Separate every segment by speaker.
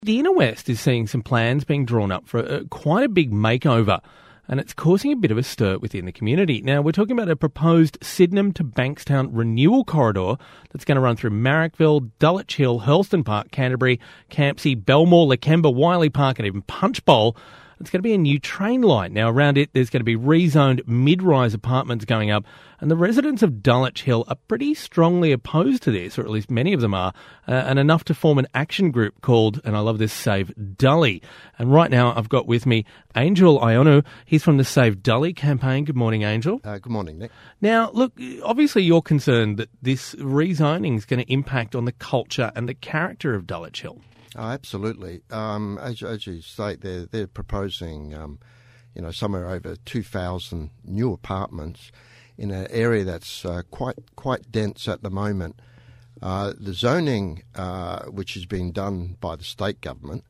Speaker 1: The Inner West is seeing some plans being drawn up for quite a big makeover, and it's causing a bit of a stir within the community. Now, we're talking about a proposed Sydenham to Bankstown renewal corridor that's going to run through Marrickville, Dulwich Hill, Hurlston Park, Canterbury, Campsie, Belmore, Lakemba, Wiley Park and even Punchbowl. It's going to be a new train line. Now, around it, there's going to be rezoned mid-rise apartments going up, and the residents of Dulwich Hill are pretty strongly opposed to this, or at least many of them are, and enough to form an action group called, and I love this, Save Dully. And right now, I've got with me Angel Ionu. He's from the Save Dully campaign. Good morning, Angel.
Speaker 2: Good morning, Nick.
Speaker 1: Now, look, obviously you're concerned that this rezoning is going to impact on the culture and the character of Dulwich Hill.
Speaker 2: Oh, absolutely. As you state, they're proposing, somewhere over 2,000 new apartments in an area that's quite dense at the moment. The zoning, which is being done by the state government,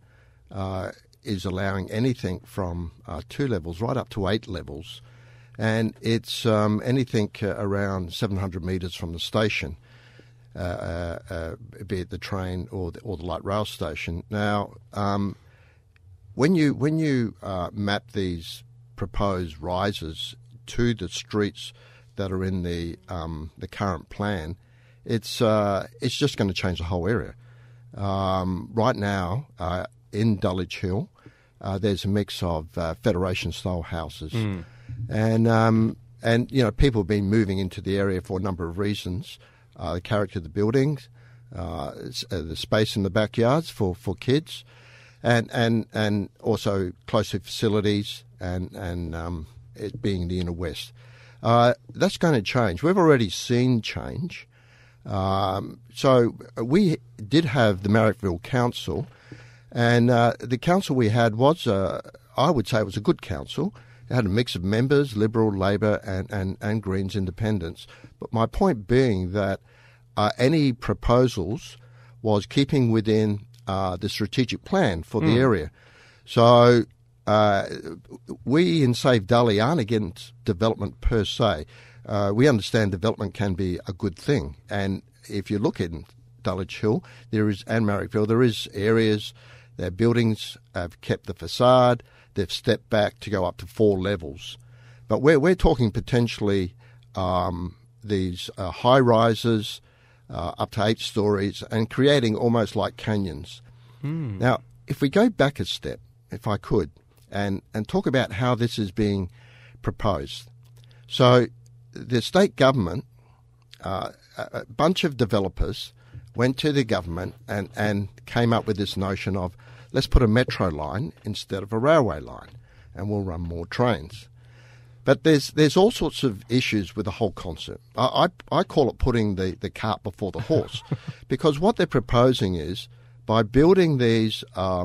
Speaker 2: is allowing anything from 2 levels right up to 8 levels, and it's anything around 700 metres from the station. Be it the train or the light rail station. Now, when you map these proposed rises to the streets that are in the current plan, it's just going to change the whole area. Right now, in Dulwich Hill, there's a mix of Federation-style houses, and people have been moving into the area for a number of reasons. The character of the buildings, the space in the backyards for kids, and also closer facilities, and it being the Inner West. That's going to change. We've already seen change. So we did have the Marrickville Council, and the council we had was, I would say, it was a good council. It had a mix of members, Liberal, Labor, and Greens independents. But my point being that any proposals was keeping within the strategic plan for the area. So we in Save Dully aren't against development per se. We understand development can be a good thing. And if you look in Dulwich Hill and Marrickville, there is areas, their buildings have kept the facade, they've stepped back to go up to 4 levels. But we're talking potentially these high rises up to 8 stories and creating almost like canyons. Now, if we go back a step, if I could, and talk about how this is being proposed. So the state government, a bunch of developers went to the government and came up with this notion of, let's put a metro line instead of a railway line, and we'll run more trains. But there's all sorts of issues with the whole concept. I call it putting the cart before the horse, because what they're proposing is, by building these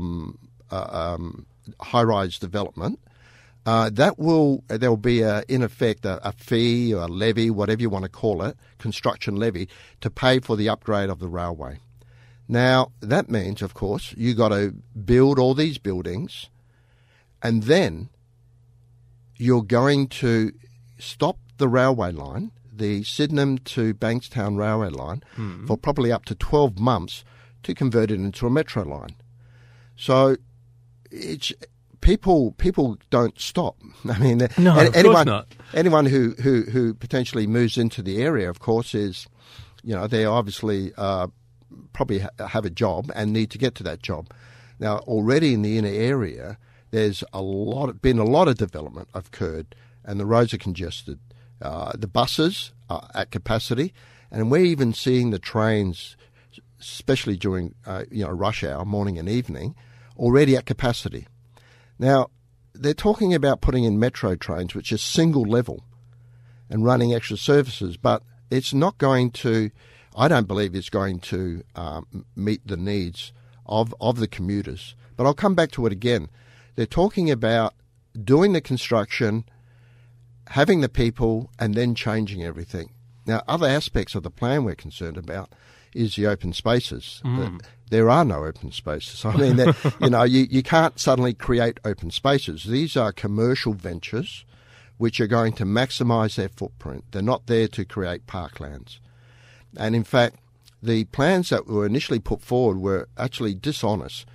Speaker 2: high-rise development, there will be in effect a fee or a levy, whatever you want to call it, construction levy, to pay for the upgrade of the railway. Now, that means, of course, you got to build all these buildings, and then you're going to stop the railway line, the Sydenham to Bankstown railway line, for probably up to 12 months to convert it into a metro line. So people don't stop. I mean,
Speaker 1: of course not.
Speaker 2: Anyone who potentially moves into the area, of course, is, they obviously probably have a job and need to get to that job. Now, already in the inner area, there's been a lot of development occurred, and the roads are congested. The buses are at capacity, and we're even seeing the trains, especially during rush hour, morning and evening, already at capacity. Now, they're talking about putting in metro trains, which is single level, and running extra services, but it's not going to. I don't believe it's going to meet the needs of the commuters. But I'll come back to it again. They're talking about doing the construction, having the people, and then changing everything. Now, other aspects of the plan we're concerned about is the open spaces. There are no open spaces. I mean, you can't suddenly create open spaces. These are commercial ventures which are going to maximise their footprint. They're not there to create parklands. And in fact, the plans that were initially put forward were actually dishonest,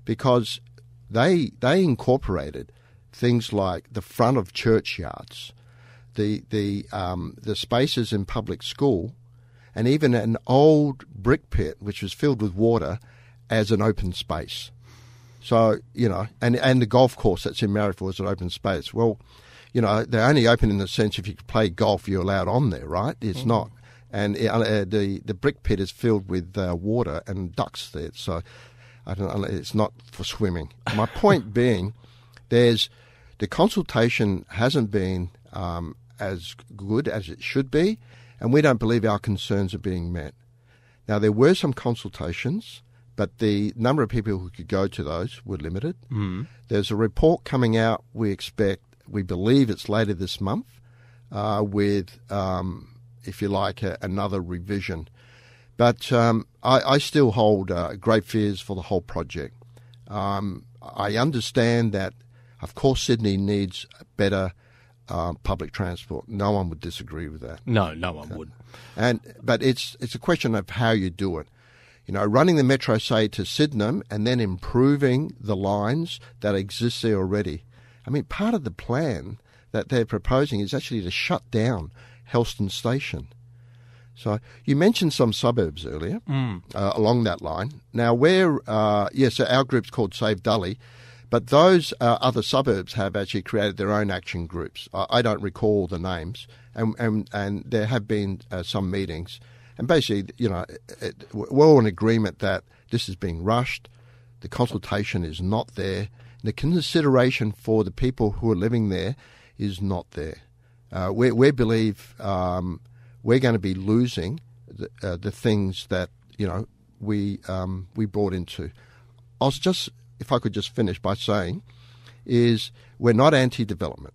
Speaker 2: because they incorporated things like the front of churchyards, the spaces in public school, and even an old brick pit which was filled with water as an open space. So, and the golf course that's in Marrickville is an open space. Well, they're only open in the sense if you play golf, you're allowed on there, right? It's not. And the brick pit is filled with water and ducks there. So it's not for swimming. My point being, the consultation hasn't been as good as it should be, and we don't believe our concerns are being met. Now, there were some consultations, but the number of people who could go to those were limited. There's a report coming out, we believe it's later this month, with, if you like, another revision. But I still hold great fears for the whole project. I understand that, of course, Sydney needs better public transport. No one would disagree with that.
Speaker 1: No one would.
Speaker 2: But it's a question of how you do it. Running the Metro, say, to Sydenham and then improving the lines that exist there already. I mean, part of the plan that they're proposing is actually to shut down Helston Station. So you mentioned some suburbs earlier along that line. Now, so our group's called Save Dully, but those other suburbs have actually created their own action groups. I don't recall the names, and there have been some meetings. And basically, we're all in agreement that this is being rushed, the consultation is not there, the consideration for the people who are living there is not there. We believe we're going to be losing the things that we brought into. If I could just finish by saying, is we're not anti-development.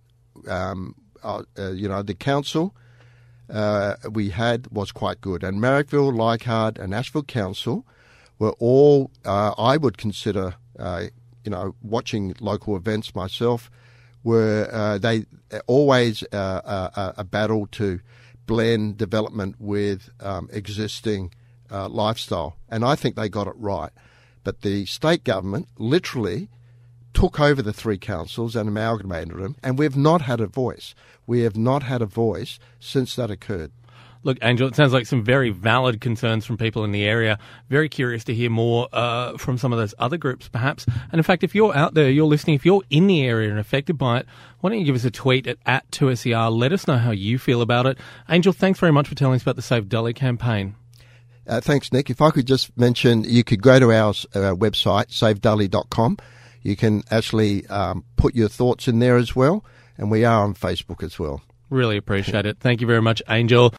Speaker 2: The council we had was quite good, and Marrickville, Leichhardt, and Asheville Council were all I would consider. Watching local events myself, were they always a battle to blend development with existing lifestyle, and I think they got it right. But the state government literally took over the three councils and amalgamated them, and we've not had a voice. We have not had a voice since that occurred.
Speaker 1: Look, Angel, it sounds like some very valid concerns from people in the area. Very curious to hear more from some of those other groups, perhaps. And in fact, if you're out there, you're listening, if you're in the area and affected by it, why don't you give us a tweet at 2SER? Let us know how you feel about it. Angel, thanks very much for telling us about the Save Dully campaign.
Speaker 2: Thanks, Nick. If I could just mention, you could go to our website, savedully.com. You can actually put your thoughts in there as well, and we are on Facebook as well.
Speaker 1: Really appreciate it. Thank you very much, Angel.